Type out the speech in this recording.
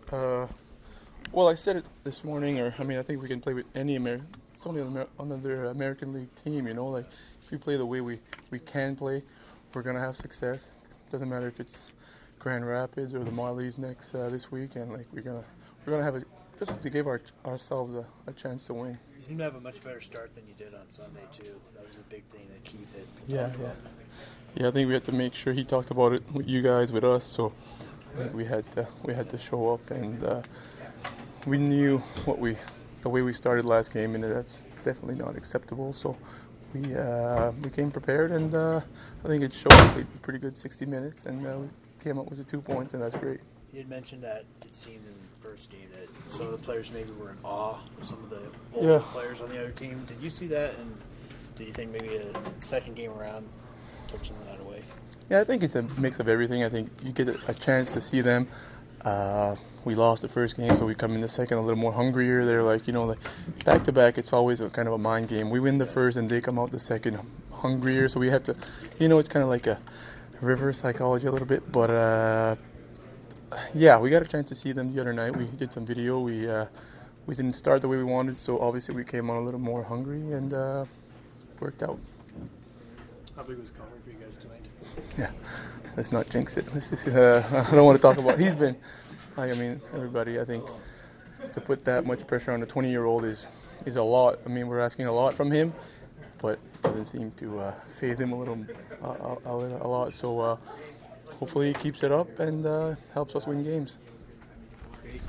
Uh, well, I said it this morning, or I mean, I think we can play with any American. It's only another American League team, you know. Like if we play the way we can play, we're gonna have success. Doesn't matter if it's Grand Rapids or the Marlies next this weekend. Like we're gonna have a just to give ourselves a chance to win. You seem to have a much better start than you did on Sunday too. That was a big thing that Keith had Yeah, talked yeah. about. Yeah, I think we had to make sure he talked about it with you guys, with us. So I think we had to show up, and we knew the way we started last game, and that's definitely not acceptable. So we came prepared, and I think it showed. We played pretty good 60 minutes, and we came up with the 2 points, and that's great. You had mentioned that it seemed in the first game that some of the players maybe were in awe of some of the older players on the other team. Did you see that, and do you think maybe a second game around took some of that away? Yeah, I think it's a mix of everything. I think you get a chance to see them. We lost the first game, so we come in the second a little more hungrier. They're like, like back to back, it's always a kind of a mind game. We win the first, and they come out the second hungrier. So we have to, it's kind of like a reverse psychology a little bit. But yeah, we got a chance to see them the other night. We did some video. We didn't start the way we wanted, so obviously we came on a little more hungry, and worked out. How big was Connor for you guys tonight? Yeah, let's not jinx it. I don't want to talk about. He's been, everybody. I think to put that much pressure on a 20-year-old is a lot. I mean, we're asking a lot from him, but it doesn't seem to faze him a lot. So hopefully he keeps it up and helps us win games.